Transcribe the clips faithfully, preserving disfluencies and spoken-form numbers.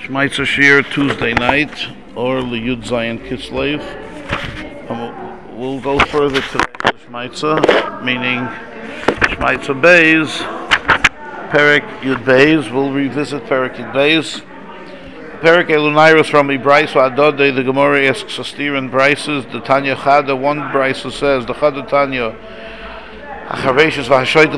Shmaitzer Shir Tuesday night, or Liyud Zion Kislev. Um, we'll go further today with Shmaitzer, meaning Shmaitzer Beis, Perek Yud Beis. We'll revisit Perek Yud Beis. Perek Elunairos from Ibrais Adode. The Gemara asks Astir and Brises. The Tanya Chada, one Brisa says, the Chada Tanya. What we're interested,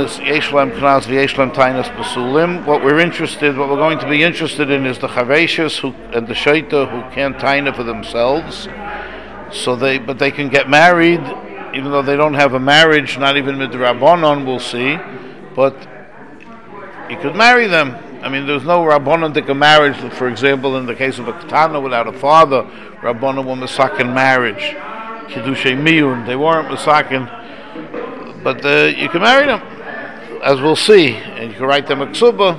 what we're going to be interested in is the Chaveshus who and the Shaita who can't taina for themselves. So they, but they can get married, even though they don't have a marriage, not even with the Rabbanon, we'll see. But you could marry them. I mean, there's no Rabbanon that can marriage. For example, in the case of a Ketana without a father, Rabbanon were Masakin marriage. Kiddushay Miyun, they weren't Masakin. But uh, you can marry them, as we'll see, and you can write them a ksuba.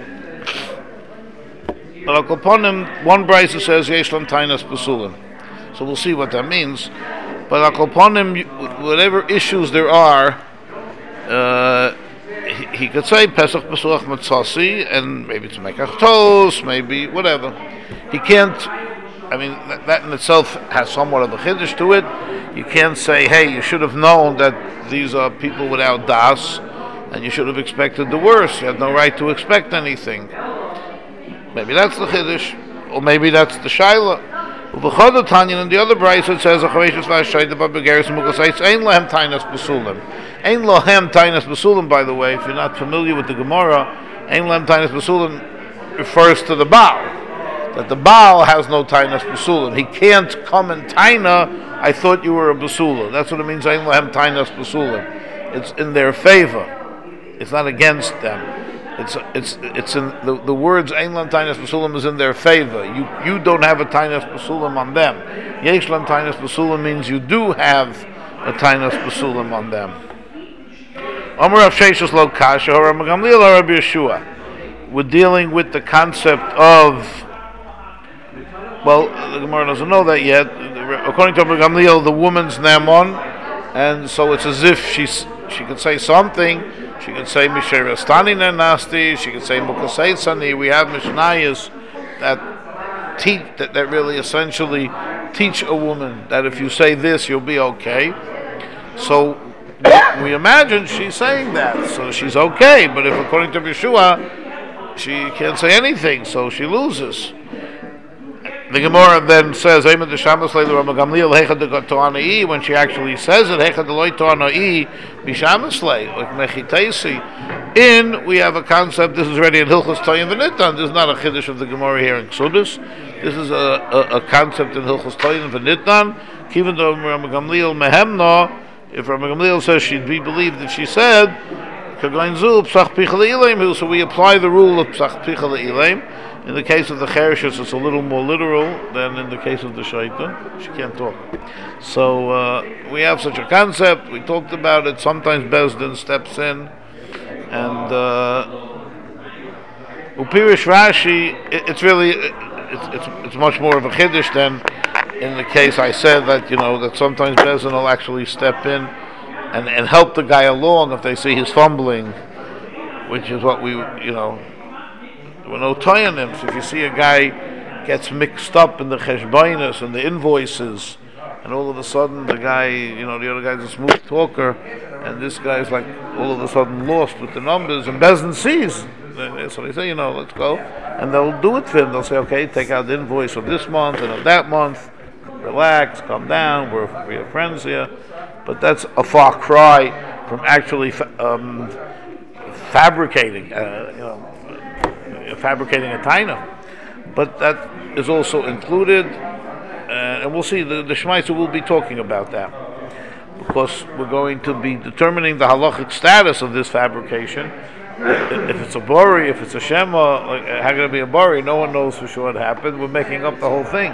But upon him, one brisa says Yeshlam Tainas Basulim, so we'll see what that means. But upon him, whatever issues there are, uh, he, he could say Pesach Basuach Matzasi, and maybe to make achtos, maybe whatever. He can't. I mean, that, that in itself has somewhat of a chiddush to it. You can't say, hey, you should have known that these are people without das, and you should have expected the worst. You had no right to expect anything. Maybe that's the chiddush, or maybe that's the shaila. Uvechad Tanya, and the other brayso it says, "Achaveshus v'ashayda b'begeres mukasaitz ein lahem tainas b'sulim." Ein lahem tainas b'sulim. By the way, if you're not familiar with the Gemara, ein lahem tainas b'sulim refers to the Baal. That the Baal has no tainas b'sulim. He can't come and taina. I thought you were a basula. That's what it means. Ein lahem tainas b'sulim. It's in their favor. It's not against them. It's it's it's in the, the words ein lahem tainas b'sulim is in their favor. You you don't have a tainas b'sulim on them. Yesh lahem tainas b'sulim means you do have a tainas b'sulim on them. Amar Rav Sheshes lo kasha or Rav Gamliel or Rabbi Yeshua. We're dealing with the concept of. Well, the Gemara doesn't know that yet. According to Rabbi Gamliel, the woman's Naaman, and so it's as if she's she could say something. She could say Misherastani Nasti. She could say Mukaseitzani. We have Mishnayos that teach that, that really essentially teach a woman that if you say this, you'll be okay. So we imagine she's saying that, so she's okay. But if according to Yeshua, she can't say anything, so she loses. The Gemara then says, when she actually says it, in we have a concept. This is already in Hilchos Toyim V'Nitnan. This is not a chiddush of the Gemara here in Ksubis. This is a, a, a concept in Hilchos Toyim V'Nitnan. Even though Rabbi Gamliel mehemna, if Rabbi Gamliel says she'd be believed if she said, so we apply the rule of Psach Picha Le'ileim. In the case of the Chereshus, it's a little more literal than in the case of the Shaita. She can't talk. So uh, we have such a concept. We talked about it. Sometimes Bezdin steps in, and Upirish uh, Rashi. It, it's really it's, it's it's much more of a chiddush than in the case I said that you know that sometimes Bezdin will actually step in and and help the guy along if they see he's fumbling, which is what we you know. There were no toyanim. So if you see a guy gets mixed up in the cheshbainas and the invoices, and all of a sudden the guy, you know, the other guy's a smooth talker, and this guy's like all of a sudden lost with the numbers, and Bezdin sees. So they say, you know, let's go, and they'll do it for him. They'll say, okay, take out the invoice of this month and of that month. Relax, calm down. We're we are friends here, but that's a far cry from actually um, fabricating. Uh, you know. fabricating a taina, but that is also included, uh, and we'll see. The, the Shmaitzer will be talking about that because we're going to be determining the halachic status of this fabrication. If it's a bori, if it's a shema, like, how can it be a bori? No one knows for sure what happened. We're making up the whole thing.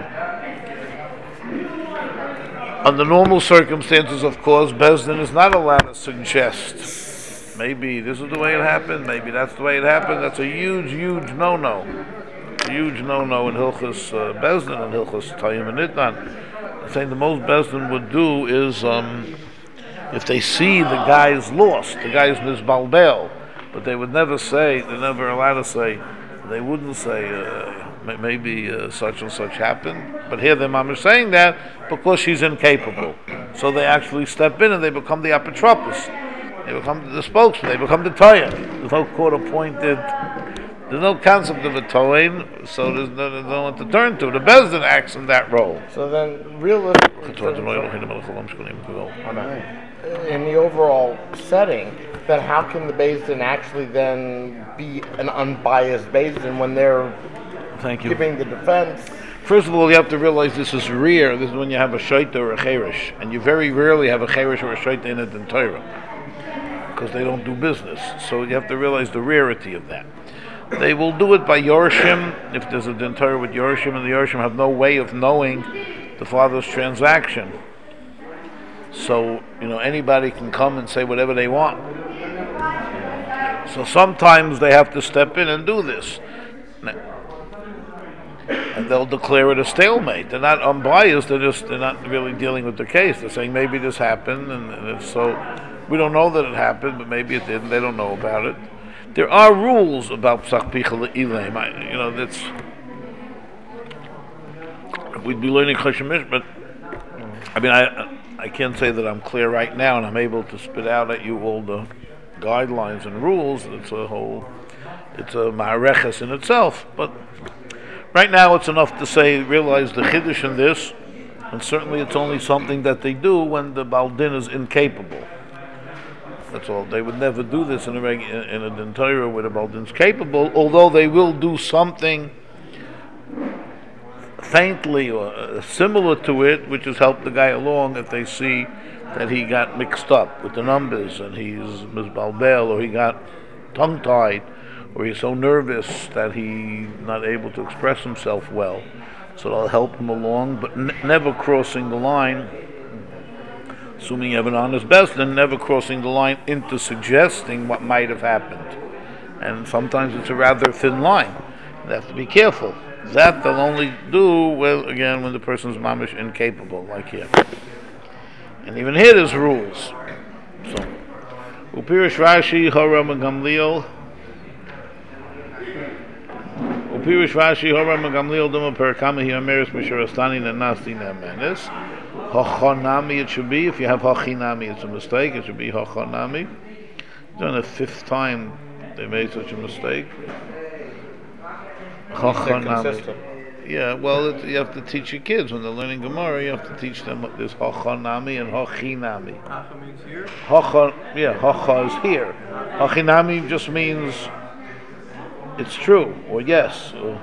Under normal circumstances, of course, Bezdin is not allowed to suggest. Maybe this is the way it happened. Maybe that's the way it happened. That's a huge, huge no-no. A huge no-no in Hilchos uh, Bezdin and Hilchos Toyim V'Nitnan. I think the most Bezdin would do is um, if they see the guy's lost, the guy's misbalbel, but they would never say. They're never allowed to say. They wouldn't say. Uh, maybe uh, such and such happened. But here the mom is saying that because she's incapable. So they actually step in and they become the apotropos. They become the spokesman. They become the toyen. There's no court appointed. There's no concept of a toyen, so there's no, there's no one to turn to. The Bezdin acts in that role. So then, realistically, in the overall setting, then how can the Bezdin actually then be an unbiased Bezdin when they're Thank you. giving the defense? First of all, you have to realize this is rare. This is when you have a shaita or a cherish, and you very rarely have a cherish or a shaita in a din Torah, because they don't do business. So you have to realize the rarity of that. They will do it by Yorshim, if there's a din Torah with Yorshim, and the Yorshim have no way of knowing the father's transaction. So, you know, anybody can come and say whatever they want. So sometimes they have to step in and do this. And they'll declare it a stalemate. They're not unbiased, they're just they're not really dealing with the case. They're saying maybe this happened, and, and if so, we don't know that it happened, but maybe it didn't. They don't know about it. There are rules about Psach Picha Le'ilem. You know, that's we'd be learning Chashemish, but I mean, I I can't say that I'm clear right now, and I'm able to spit out at you all the guidelines and rules. It's a whole, it's a ma'areches in itself. But right now, it's enough to say, realize the chiddush in this, and certainly it's only something that they do when the Baldin is incapable. That's all. They would never do this in a reg- in a din Torah where the Baldin's capable, although they will do something faintly or uh, similar to it, which has helped the guy along if they see that he got mixed up with the numbers and he's mizbalbel, or he got tongue-tied, or he's so nervous that he's not able to express himself well. So they'll help him along, but n- never crossing the line, assuming you have an honest best, and never crossing the line into suggesting what might have happened. And sometimes it's a rather thin line. They have to be careful. That they'll only do, well, again, when the person's mamish incapable, like here. And even here there's rules. So, Upirish Rashi, Horam and Gamliel. Upirish Rashi, Horam and Gamliel, Duma Perakama, he Ameris, Misharastani, Nanasti, Namanis. Hochanami, it should be. If you have Hochinami, it's a mistake. It should be Hochanami. It's on the fifth time they made such a mistake. Hochanami. Yeah, well, it, you have to teach your kids when they're learning Gemara. You have to teach them this Hochanami and Hochinami. Hacha means here? Hocha, yeah, Hocha is here. Hochinami just means it's true, or yes. Or,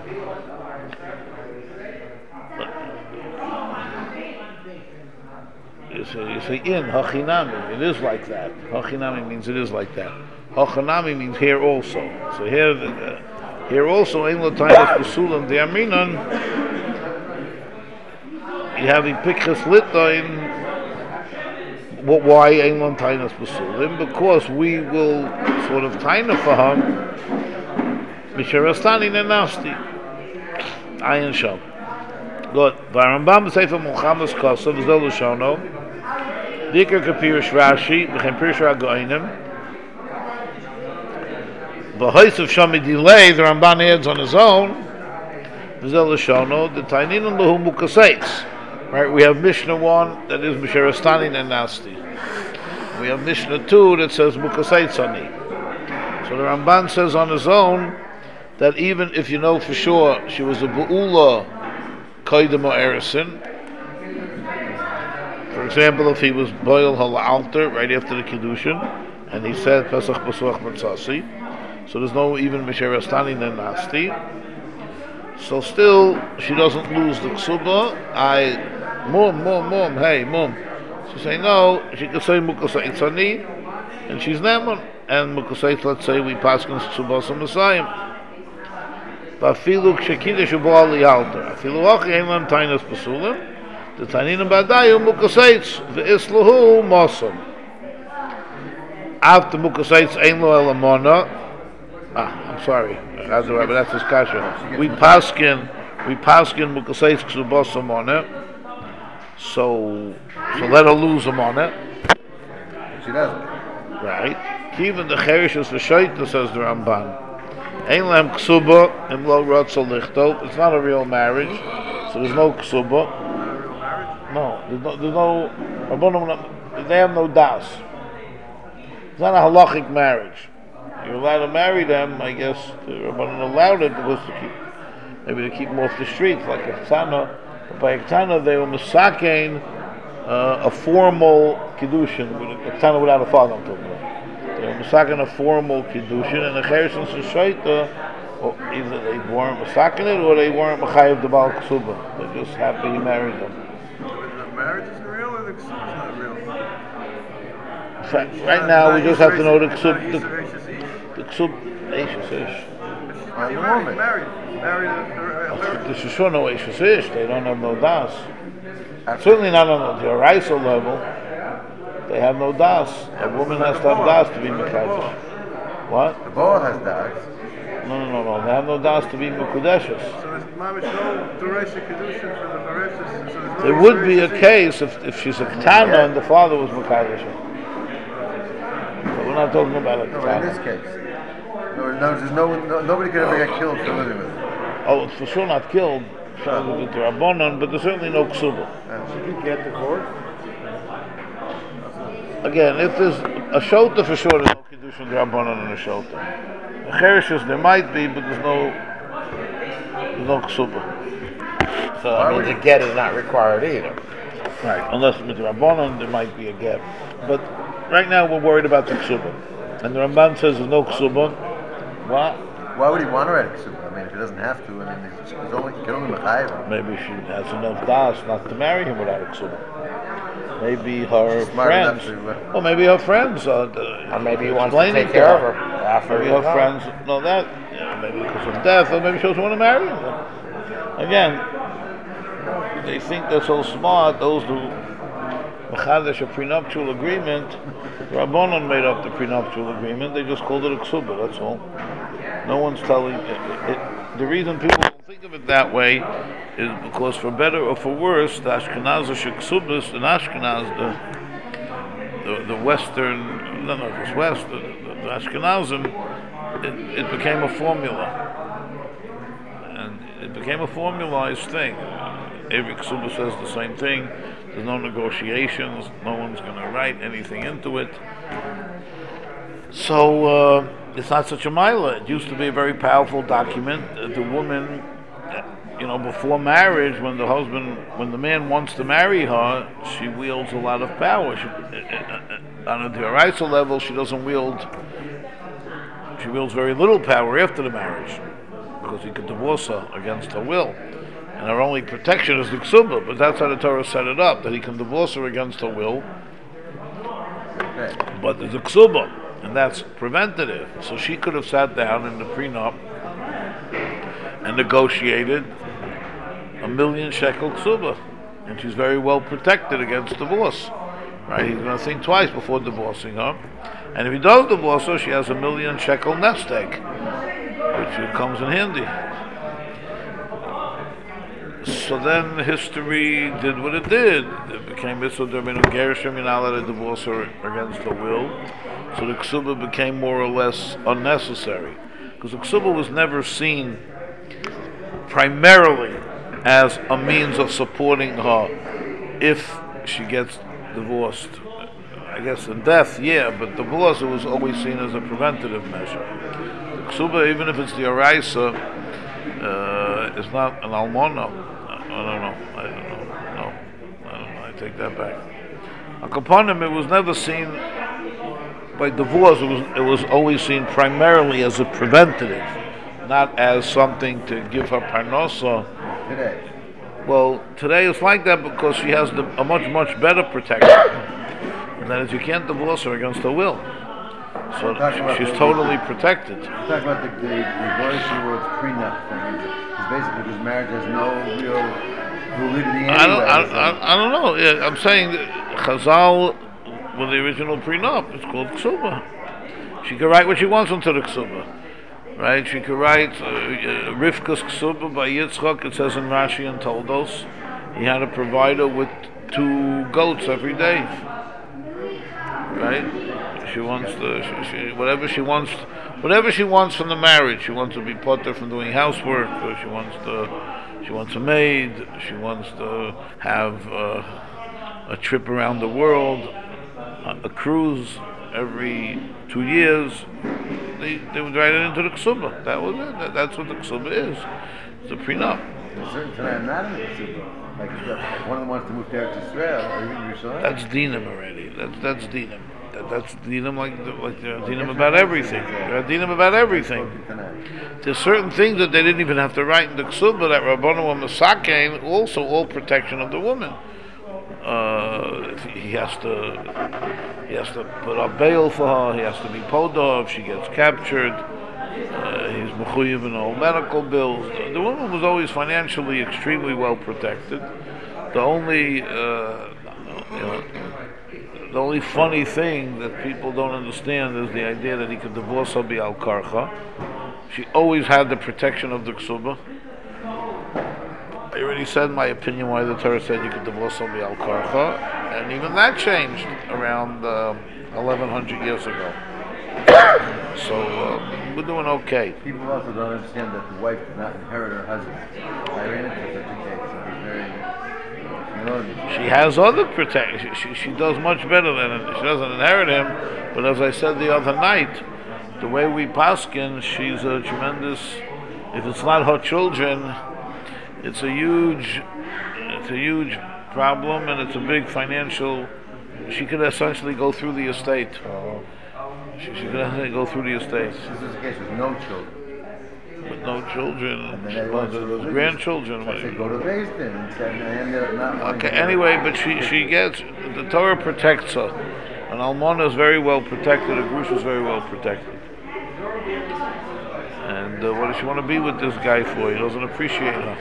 you say, you say in Hochinami, it is like that. Hochinami means it is like that. Hochanami means here also. So here, uh, here also, Ein Latayas B'Sulam the Aminan, you have the Pikchas Litayin. What? Why Ein Latayas B'Sulam? Because we will sort of taina for him. Misharastani Nenasti. Ayin Shom. Good. Varambam Sefer Muhammad's Kosav Zol Shono. Dikar Kapirish Rashi. B'Chem Pirish Ragoinim. The house of Shami delay, the Ramban adds on his own, Zol Shono, the Tainin and Lahu Mukasates. Right, we have Mishnah one that is Misharastani Nenasti. We have Mishnah two that says Mukasates Ani. So the Ramban says on his own that even if you know for sure she was a Bu'ula Koidem or Erison, for example, if he was Boil Hal Alter right after the Kiddushin, and he said Pesach B'Suach Matzasi, so there's no even Misharastani Nenasti, so still she doesn't lose the Ksuba. I, Mum, Mum, Mum, hey, Mum. She say no, she could say Mukasaitz Ani, and she's Neman, and Mukasaitz, let's say we pass on Ksuba Sa Messiah. Vafilu Kshekida Shubo Ali Alter. Afilu Achi Ein Lam Tainas B'Sulim. The Tainina Badayu Mukasaitz V'Islahu Mosam. After Mukasaitz Ein Lo Elamona. Ah, I'm sorry. That's right, but that's his kasha. We paskin, we paskin Mukasaitz Ksubosam on it. So, so let her lose him on it. She doesn't. Right. Even the Cherish is the Shaita, says the Ramban. Ein lem ksuba im lo rotzel lichto. It's not a real marriage, so there's no ksuba. No, there's no, there's no, Rabbanim, they have no das. It's not a halachic marriage. You're allowed to marry them, I guess. The Rabbanim allowed it was to keep, maybe to keep them off the streets, like a ktana. But by a ktana, they were misakein uh, a formal kiddushin, a ktana without a father. I'm talking about. They were misakein a formal kiddushin, and the cheresh and shaita, or either they weren't misakein it or they weren't mechayev the Baal Ksuba. They're just happy you married them. The marriage isn't real, or the ksuba is not real? Fact, right now, we just have to know the ksub, the, the ksub, eishes ish. Married, married, married. The shishon no eishes ish. They don't have no das. Certainly not on the Araisa level. They have no das. A woman has to have das to be mekadesh. What? The boa has das. No, no, no, no. They have no das to be mekudeshes. So there's mamish no Doreisha Kedushin for the Vareshis. So there's no There would be a case if, if she's a ketana and the father was mekadesh. But we're not talking about a No, but in this ketana. case, no, no, there's no, no, nobody could ever get killed for living with her. Oh, it's for sure not killed. So with the rabbanon, but there's certainly no ksuba. She could get divorced. Again, if there's a shota for sure, there's no kiddushin rabbanon in a shota. The chereshes there might be, but there's no there's no ksuba. So I mean, the get is not required either. right, unless with the rabbanon there might be a get. But right now we're worried about the ksuba, and the Ramban says there's no ksuba. What? Why would he want her at ksuba? I mean, if he doesn't have to, I mean, he's only, he can only mechayev her. Maybe she has enough das not to marry him without a ksuba. Maybe her She's smart friends. enough to, uh, Well, maybe her friends are. Uh, Or maybe he wants to explaining take care of her. her after Maybe he's her gone. friends know that. Yeah, maybe because of death, or maybe she doesn't want to marry him. Again, they think they're so smart. Those who mechadash a prenuptial agreement, Rabbanon made up the prenuptial agreement. They just called it a ksuba. That's all. No one's telling. It, it, the reason people don't think of it that way is because, for better or for worse, the Ashkenazish ksubas in Ashkenaz, the, the the Western, no, no, it's West, the, the, the Ashkenazim, it, it became a formula, and it became a formalized thing. Every ksuba says the same thing. There's no negotiations. No one's going to write anything into it. So uh, it's not such a mila. It used to be a very powerful document. Uh, the woman, you know, before marriage, when the husband, when the man wants to marry her, she wields a lot of power. She, uh, uh, on a D'oraisa level, she doesn't wield. She wields very little power after the marriage, because he could divorce her against her will. And her only protection is the ksuba, but that's how the Torah set it up, that he can divorce her against her will. Okay. But there's a ksuba, and that's preventative. So she could have sat down in the prenup and negotiated a million shekel ksuba, and she's very well protected against divorce. Right? He's going to think twice before divorcing her. And if he does divorce her, she has a million shekel nest egg, which comes in handy. So then history did what it did. It became Mitzvah D'Rabbeinu Gershom, you're not allowed to divorce her against her will. So the ksuba became more or less unnecessary. Because the ksuba was never seen primarily as a means of supporting her if she gets divorced. I guess in death, yeah, but divorce, it was always seen as a preventative measure. The ksuba, even if it's the Araisa, uh, it's not an almona. I don't know. I don't know. No, I don't know. I take that back. A kapanim, it was never seen by divorce. It was it was always seen primarily as a preventative, not as something to give her parnosa. Today. Well, today it's like that because she has the, a much much better protection. And that is, you can't divorce her against her will. So she, she's totally protected. We're talking about the, the, the Goyish words prenup thing. It's basically because marriage has no real validity anyway. I don't, I, I, I don't know. Yeah, I'm saying that Chazal, with the original prenup, it's called ksuba. She can write what she wants into the ksuba. Right? She could write uh, uh, Rivka's ksuba by Yitzchak. It says in Rashi and Toldos, he had to provide her with two goats every day. Right? She wants the she, she, whatever she wants whatever she wants from the marriage. She wants to be potter from doing housework, or she wants to, she wants a maid. She wants to have uh, a trip around the world, a, a cruise every two years. They, they would write it into the ksuba. That was it. That, that's what the ksuba is. It's a prenup. There's certain time not in the ksuba. Like if one of them wants to move to Eretz Yisrael, or even Yerushalayim. That's dinim already. That's that's dinim. That, that's dinim like the, like they're dinim about everything. They're dinim about everything. There's certain things that they didn't even have to write in the ksuba that Rabbanu wa Masakein, also all protection of the woman. Uh, he has to he has to put up bail for her. He has to be poda if she gets captured. Uh, he's mechuyev in all medical bills. The, the woman was always financially extremely well protected. The only uh, you know, the only funny thing that people don't understand is the idea that he could divorce her al karcha. She always had the protection of the ksuba. I already said my opinion why the Torah said you could divorce somebody al karcha, and even that changed around uh, eleven hundred years ago. So uh, we're doing okay. People also don't understand that the wife did not inherit her husband. I ran into such a case. It was very, you know, she has other protection. She, she she does much better than it. She doesn't inherit him, but as I said the other night, the way we paskin, she's a tremendous. If it's not her children, it's a huge, it's a huge problem, and it's a big financial. She could essentially go through the estate. She, she could essentially go through the estate. this is the case with no children. With no children, And then she, I well, went to there's the grandchildren. I said, go to Beis Din. And said, and I ended up not wanting Okay. to go. Anyway, but she she gets the Torah protects her. An almana is very well protected. A grush is very well protected. And uh, what does she want to be with this guy for? He doesn't appreciate her.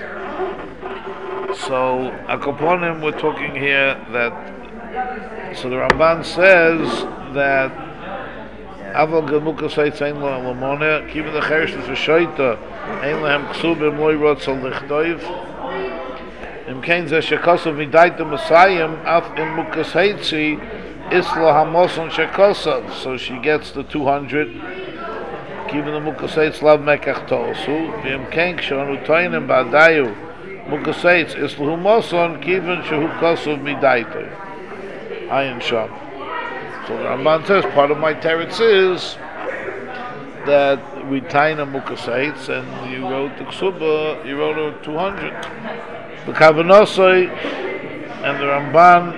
So, Akoponim, we're talking here that. So the Ramban says that Aval Gemuka Seitz Ein Lo Almona, Kiven the Cheresh is a Shoita, Ein Lehem Ksubim Loi Rotzel Lichtoiv. Im Kein Zeh Shekosov Midaita Messiah, Af in Muka Seitzi, Isla Hamoson Shekosov. So she gets the two hundred. Kiven the Muka Seitz Lav Mekach Tosu, Vim Kein Kshon Utoinim Badayu, Muka Seitz Isla Humoson, Kiven Shehu Kosov Midaita. Ayin Sham. So the Ramban says part of my teretz is that we taina mukasaitz and you wrote the ksuba, you wrote her two hundred. The Kavanosoi and the Ramban,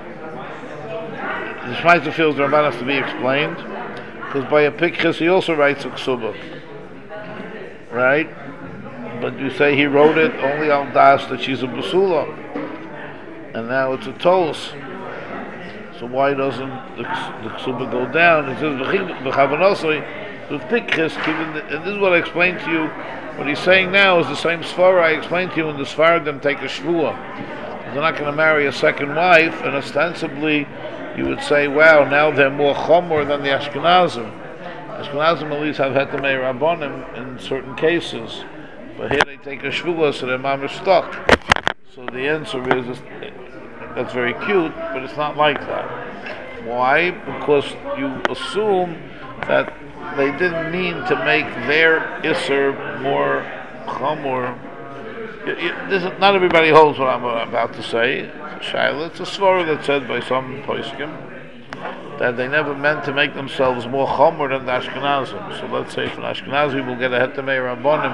the Shmaita feels the Ramban has to be explained because by a pikchis he also writes a ksuba, right? But you say he wrote it only on das that she's a basula, and now it's a tos. So why doesn't the, the ksuba go down? It says b'chavanosoi with pikchis. And this is what I explained to you. What he's saying now is the same svara I explained to you when the Sfaradim take a shvua. They're not going to marry a second wife, and ostensibly you would say, wow, now they're more chomor than the Ashkenazim. Ashkenazim at least have hetemei rabbonim in certain cases, but here they take a shvua, so they're mamish stuck. So the answer is, that's very cute, but it's not like that. Why? Because you assume that they didn't mean to make their Isser more chamor. This is, not everybody holds what I'm about to say. Shaila, it's a svara that's said by some poskim that they never meant to make themselves more chamor than the Ashkenazim. So let's say if an Ashkenazi will get a hetemei rabbonim,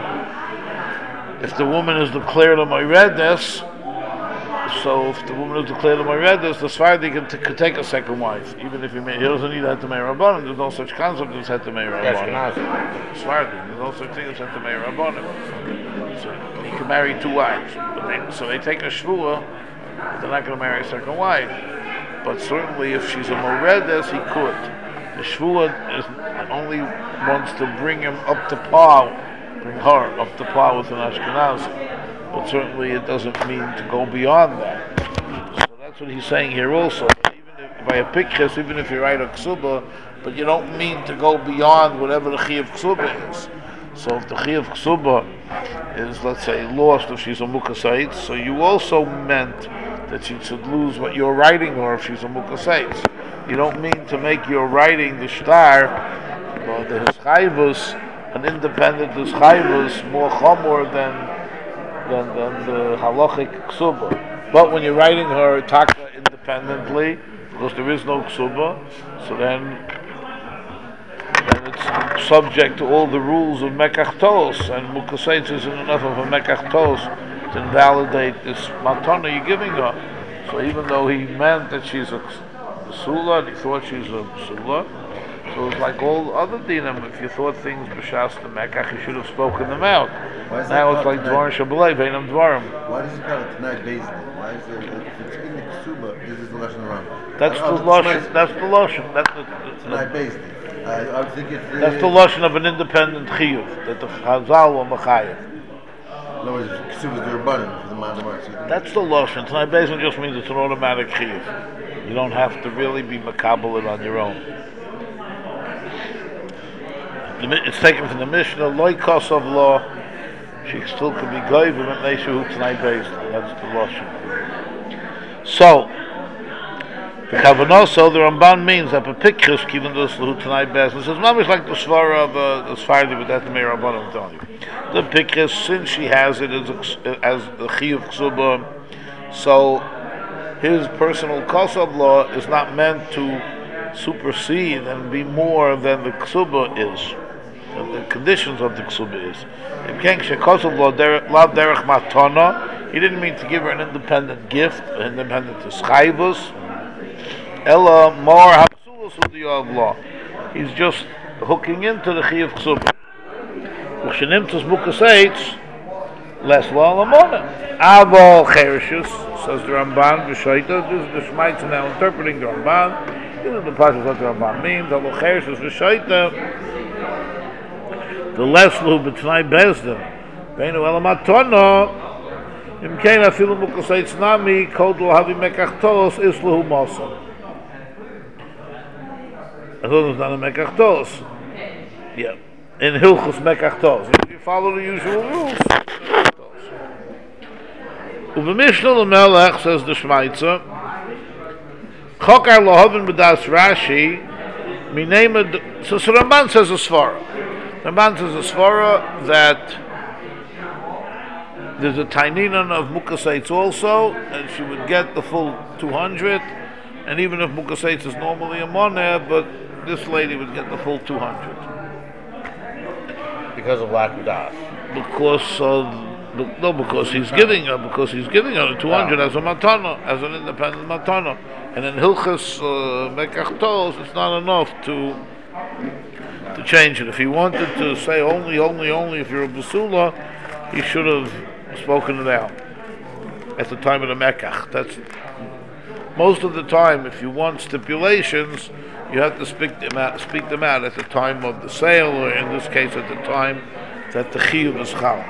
if the woman is declared a moiredes, so if the woman is declared a moiredes, the Sfardi can, t- can take a second wife, even if he, may, he doesn't need a hetemei rabbonim. There's no such concept as hetemei rabbonim. Sfardi, there's no such thing as hetemei rabbonim. So he can marry two wives. But they, so they take a shvua, they're not going to marry a second wife. But certainly if she's a moredes, he could. The shvua is only wants to bring him up to par, bring her up to par with an Ashkenazi. But certainly it doesn't mean to go beyond that. So that's what he's saying here also. Even if, by a pikchis, even if you write a ksuba, but you don't mean to go beyond whatever the chi of ksuba is. So if the chi of ksuba is, let's say, lost if she's a mukasait, so you also meant that she should lose what you're writing her if she's a mukasait. You don't mean to make your writing the shtar but the hischayvus, an independent hischayvus, more chomor than than than the halachic ksuba. But when you're writing her taka independently, because there is no ksuba, so then then it's subject to all the rules of mekach tos, and mukaseitz isn't enough of a mekach tos to invalidate this matana you're giving her. So even though he meant that she's a basula, and he thought she's a basula, so it's like all other dinam. If you thought things b'shas the mekach, you should have spoken them out. Now it's like dvarim shabalei veinam dvarim. Why does it call it tonight based? Why is it, if it's in the ksuba, this is the lashon haram? That's the lashon. That's the lashon. That's the tonight based. I, I would think it's. That's the lashon of an independent chiyuv that the chazal will machayev. In other words, ksuba is the rabbanim for the man of March. That's the lashon. Tonight based just means it's an automatic chiyuv. You don't have to really be makabel it on your own. It's taken from the Mishnah, loy kosov law. She still could be goyim and neishu tonight based. That's the lashon. So the kavanah, so the Ramban means that a pikris given this lahu tonight based. This is not like the svara of uh, the Sfardi, but that's the Meir Rabbanim telling you. The pikris, since she has it as a, as the chiyuv ksuba, so his personal kosov law is not meant to supersede and be more than the ksuba is. The conditions of the ksuba is. He didn't mean to give her an independent gift, an independent hischayvus. Ella more hapsulus with the law. He's just hooking into the chiyuv ksuba. Uchshenimtus mukaseitz less law lamona. Avol cherishus says the Ramban v'shaita. This is the Shmaitz now interpreting the Ramban. This is the passage what the Ramban means. Avol cherishus v'shaita. The less lu b'tnai bezdin, beinu elamatona, im kein afilu mukaseitz nami, kodol havi mekachtos, isluhu mosa. I thought it was not a mekachtos. Yeah. In hilchus mekachtos. If you follow the usual rules. Uv'mishnah l'melech, says the Shmaitzer, chokar lohavin b'das Rashi, minema, so Ramban says a svara. Ramban says a svara that there's a taininan of mukaseitz also, and she would get the full two hundred, and even if mukaseitz is normally a moneh, but this lady would get the full two hundred. Because of lack of das. Because of, no, because he's giving her, because he's giving her the two hundred wow. as a matana, as an independent matana. And in Hilchas uh, Mekachtos, it's not enough to to change it. If he wanted to say only, only, only if you're a basula, he should have spoken it out at the time of the Mekach. That's most of the time. If you want stipulations, you have to speak them out, speak them out at the time of the sale, or in this case, at the time that the chiyuv is chal.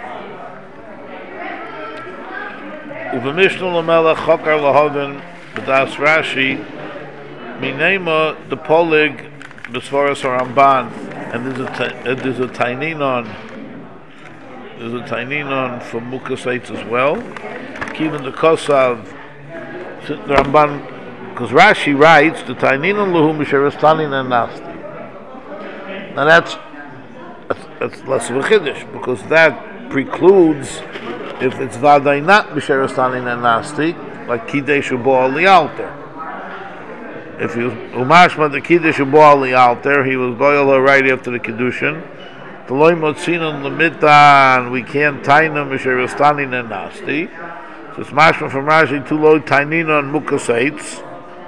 Uv'mishnah l'melech chokar lahavin b'das Rashi minema the polig b'svaras Ramban, and there's a uh, there's a taininon there's a taininon for mukaseitz as well. Even the kosav the Ramban, because Rashi writes the taininon luhu misherestanin and nasti. Now that's that's, that's less of a chiddush, because that precludes if it's vaday not misherestanin and nasti, like kidei shubo ali alter. If he was umashma the kiddush shubo ali alter, he was boil right after the kiddushin. The loy motzinon lemitan, we can't taina misherestanin and nasti. So it's mashma from Rashi to loy tainina and mukaseitz.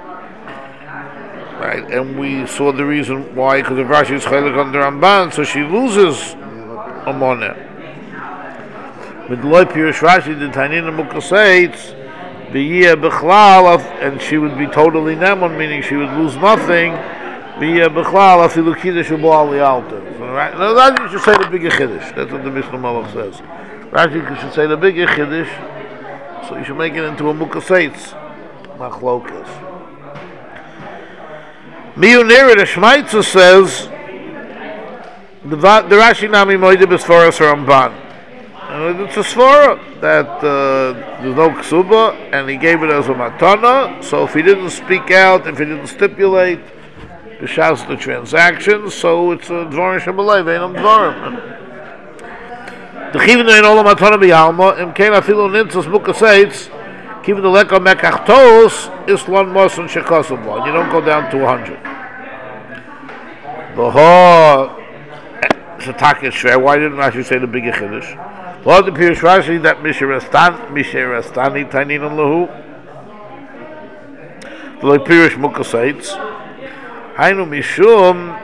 Right, and we saw the reason why, because if Rashi is chaylik on the Ramban, so she loses a moneh. With loy pirush Rashi the tainina mukaseitz, b'yeh b'chlal, and she would be totally nemon, meaning she would lose nothing. B'yeh b'chlal afilu kiddush u'bo ali alter. Now that you should say the bigger chiddush. That's what the Mishnah Malach says. Rashi should say the bigger chiddush, so you should make it into a mukaseitz machlokas. Miyunira, the Shmaitzer says the, the Rashi Nami Moedib is for us Ramban. And it's a svara that uh, there's no ksuba, and he gave it as a matana. So if he didn't speak out, if he didn't stipulate, b'shas the transaction, so it's a dvarim shemalei v'einam dvarim. The chivin in olam atana b'yalma im kein afilu nintzas mukaseitz kivin the leka mekachtos is one mosan shekosam one. You don't go down to a hundred. The whole it's a taket shver. Why didn't Rashi say the bigger chiddush? Well, the Pirush Rashi that misherastan misherastani tainin lahu. The like Pirush mukaseitz. Hainu mishum.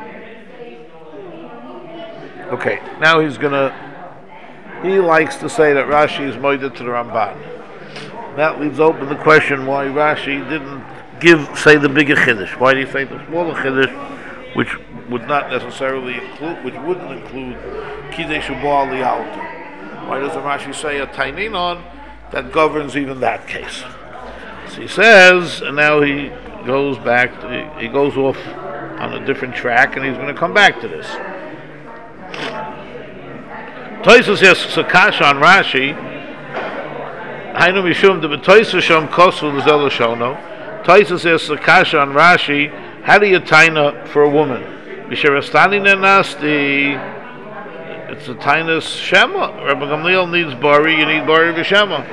Okay, now he's gonna. He likes to say that Rashi is moided to the Ramban. That leaves open the question why Rashi didn't give, say, the bigger chiddush. Why do you say the smaller chiddush, which would not necessarily include, which wouldn't include kidei shubal lialta? Why doesn't Rashi say a taininon that governs even that case? So he says, and now he goes back, to, he goes off on a different track, and he's going to come back to this. Toisus says Sakash on Rashi. Hainu mishum de betoisus shom kosu l'zel shono. Toisus says Sakash on Rashi. How do you taina for a woman? Misherastani nenasti. It's a tainus shema. Rabbi Gamliel needs bari. You need bari v'shema.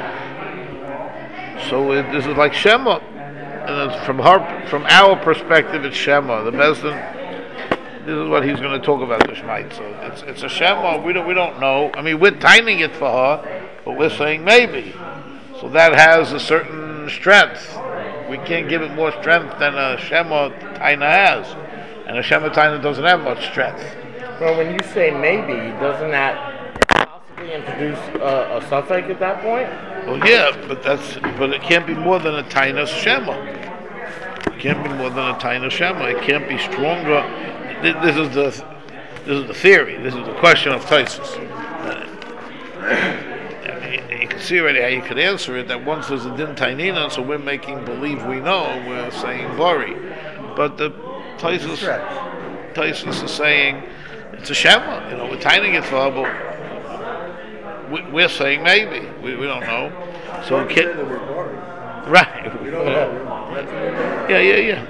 So it, this is like shema, and it's from her, from our perspective, it's shema. The Bezdin. This is what he's going to talk about the Shmait. So it's it's a shema. We don't we don't know. I mean, we're tining it for her, but we're saying maybe. So that has a certain strength. We can't give it more strength than a shema taina has, and a shema taina doesn't have much strength. Well, when you say maybe, doesn't that possibly introduce a, a suffix at that point? Well, yeah, but that's but it can't be more than a taina shema. It can't be more than a taina shema. It can't be stronger. This is the this is the theory. This is the question of Taisus. I mean, you can see already how you could answer it. That once there's a din tainina, so we're making believe we know. We're saying bari, but the Taisus Taisus is saying it's a shema. You know, we're tining it for her, but we, we're saying maybe. We we don't know. So we can't, right? We don't know. Yeah, yeah, yeah.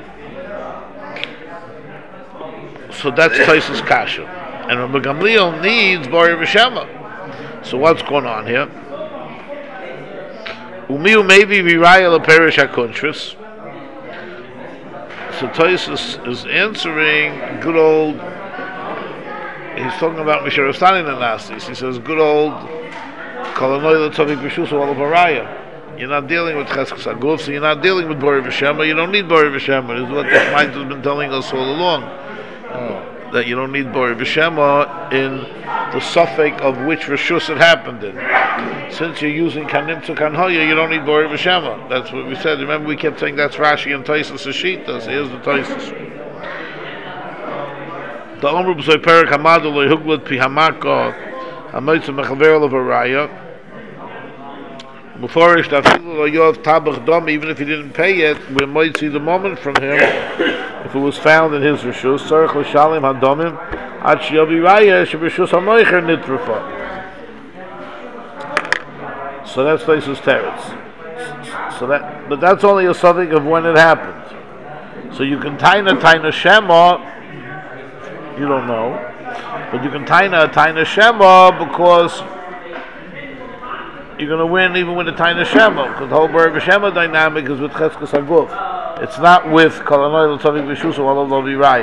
So that's Taisus Kasha. And Rabbi Gamliel needs Bari V'Shema. So what's going on here? Umiu maybe Viraya L'Perish HaKuntris. So Taisus is answering good old, he's talking about Misharastani Nanastis. He says good old Kolonoi L'Tovik B'Shus Wala Varaya. You're not dealing with Cheskes HaGuf, so you're not dealing with Bari V'Shema. You don't need Bari V'Shema. This is what the Shmait has been telling us all along. Uh, that you don't need Bori V'Shema in the suffix of which Rishus it happened in. Since you're using Kanim to Kanhoya, you don't need Bori V'Shema. That's what we said. Remember, we kept saying that's Rashi and Taisus Ashita. So here's the Taisus. The Omru B'Soy Perik Hamadu Lo Yehuglet Pi Hamako Hamoytzu Mechaver Lo Varaya Muforish Tafilu Lo Yov Tabach Dom. Even if he didn't pay it, we might see the moment from him. If it was found in his rishus, Tzarich L'Shalim Hadomim Ad Sheyavi Raya Sheb'Rishus HaMoicher Nitrafa. So that's Taisus Teretz. So that, but that's only a suffix of when it happened. So you can taina taina shema. You don't know, but you can taina taina shema because you're going to win even with the taina shema. Because the whole Bari V'Shema dynamic is with Cheskes HaGuf. It's not with Kolonoi L'Tovik B'Shus Wala Viraya.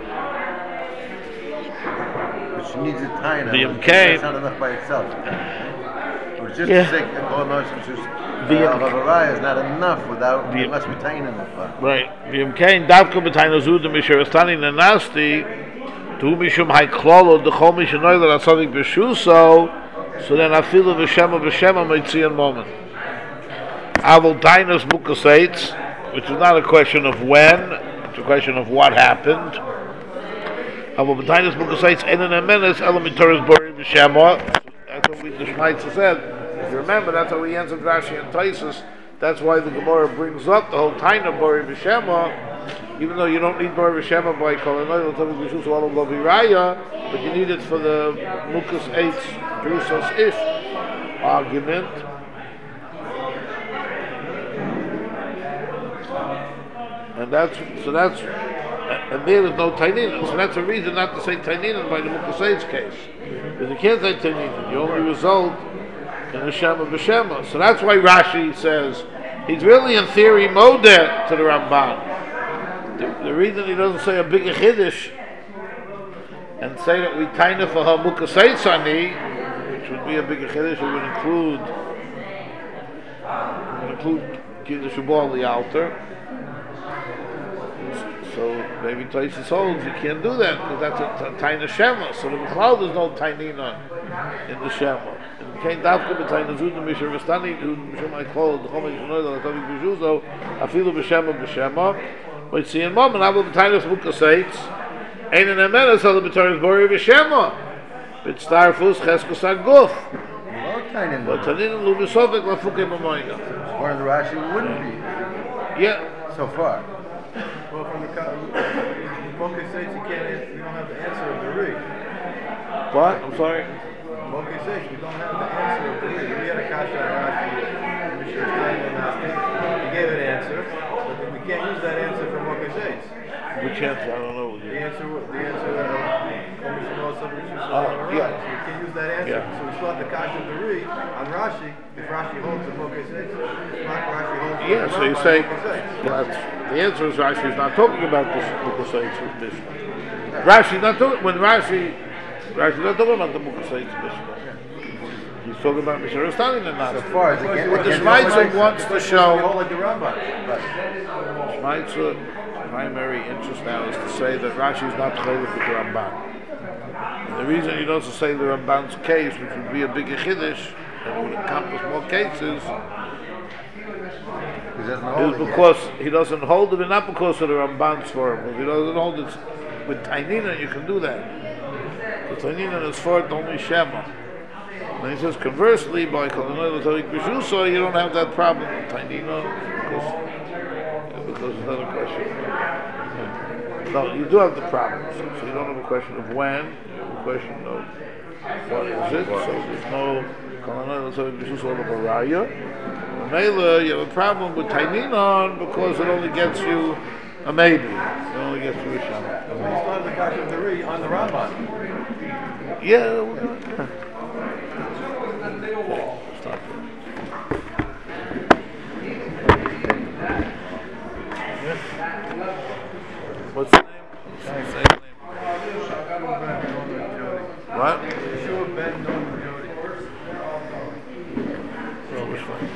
But she needs a taina. The but M K. That's not enough by itself. Or just Yeah. to say Kolonoi B'Shus The Wala Viraya is not enough without The- unless we taina enough. Right. The M K in Davka B'Taina Zudim Misharastani Nanasti Tu Mishum Haiklolo D'Chol Mishanoi L'Tovik B'Shuso. So then Afilu V'Shema V'Shema might see a moment. Avol Tainus Mukaseitz, which is not a question of when, it's a question of what happened. Avol Tainus Mukaseitz Enan Amenes Elementaris Bori V'Shema. That's what we, the Shmaitza said. If you remember, that's how we answered Rashi and Taisus. That's why the Gemara brings up the whole Taina Bori V'Shema, even though you don't need Bori V'Shema by Kolonoi L'Tovik B'Shus Wala Viraya, but you need it for the Mukas Eitz Drusos Ish argument. And that's so that's and there is no taininan. So that's a reason not to say taininan by the Mukaseit's case. Because you can't say taininan. You only result in the Shema b'Shema. So that's why Rashi says he's really in theory modeh to the Ramban. The, the reason he doesn't say a bigger chiddush and say that we taina for her Mukaseit's ani, which would be a bigger chiddush, it would include would include Kiddush B'al the altar. So maybe Taisus holds you can't do that because that's a taina shema. So the cloud there's no tainina in the shema. And you can't davka b'taina zudim mishar v'stani zudim mishar my call the chomay shenoy the tovik b'juzo afilu b'shema b'shema. But see in mom and avo b'taina s'mukaseitz ein in emenes al b'taina b'ori b'shema b'tzar fus cheskos aguf. But tainina lu b'sofik lafukei b'moina. Or the Rashi wouldn't be. Yeah. So far. Well, from the Moke says you can't answer, you don't have the answer of the rig. What? I'm sorry. Moke says you don't have the answer of the rig. We had a kasha Rashi, Mishnah Stein and Nasti. He gave an answer, but we can't use that answer for Moke says. Which answer? I don't know. The answer, the answer that Commission knows something you Oh, saw. yeah. So we can't use that answer. Yeah. So we still have the kasha of the rig on Rashi. If Rashi holds the Moke says, not Rashi holds the Yeah, so you Rambam, say, Moke says. well, the answer is Rashi is not talking about this Mukaseitz Mishnah. Rashi not talking, when Rashi, Rashi not talking about the Mukaseitz Mishnah. He's talking about Mishnah Rastani and not. So far as again, What the again, Shmaitzer wants to Hold show, like the Rambam. Shmaitzer, primary interest now is to say that Rashi is not chaylik with the Ramban. And the reason he doesn't say the Ramban's case, which would be a bigger chiddush, and would encompass more cases, is because he doesn't hold it, and not because of the Ramban's form. If he doesn't hold it with Tainina, you can do that. The Tainina is for it only Shema. And he says, conversely, by Kalanoy L'Tarik B'Shuso, you don't have that problem with Tainina, because, because it's not a question. No, you do have the problem. So, so you don't have a question of when, you have a question of what is it. So there's no Kalanoy L'Tarik B'Shuso of a Raya. Mela, you have a problem with Taininon because it only gets you a maybe. It only gets you a shama. So we still have the kasha of the rig on the Rambam. Yeah. We're gonna, stop it. What's the name? Same name. What? Yeshua ben Nun Jody. Well, which one?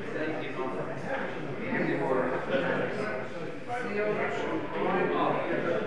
Thank you.